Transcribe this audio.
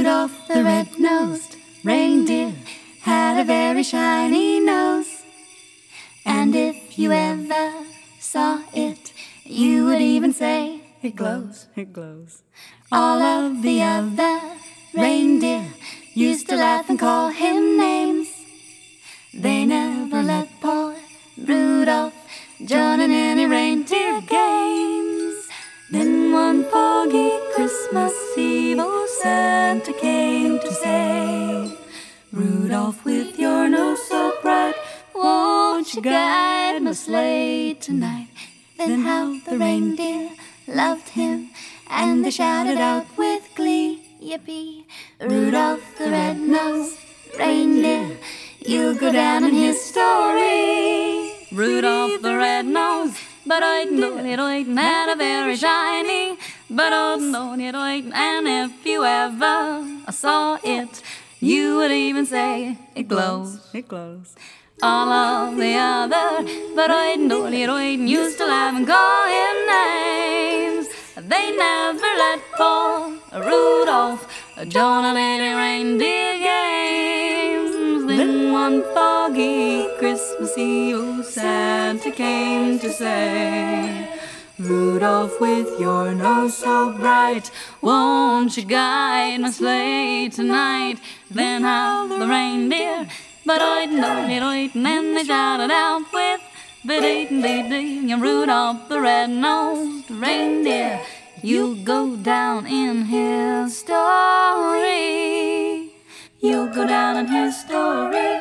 Rudolph the red-nosed reindeer had a very shiny nose, and if you ever saw it, you would even say, "It glows, it glows." All of the other reindeer used to laugh and call him names. They never let poor Rudolph join in any reindeer games. Then one foggy Christmas Eve, old Santa came to say, "Rudolph, with your nose so bright, won't you guide my sleigh tonight?" Then how the reindeer loved him, and they shouted out with glee, "Yippee! Rudolph the red-nosed reindeer, you'll go down in history." Rudolph the red-nosed, but I know it had a very shiny, but I know it, and if you ever saw it, you would even say, "It glows, it glows." All of the other, but I know it used to laugh and call him names. They never let poor Rudolph join in any reindeer games. Then one foggy Christmas Eve, old Santa came to say, "Rudolph, with your nose so bright, won't you guide my sleigh tonight?" Then how the reindeer, but I'd know it, and they shouted out with "Ba-dee-dee-dee, Rudolph the red-nosed reindeer, you'll go down in history. You'll go down in history."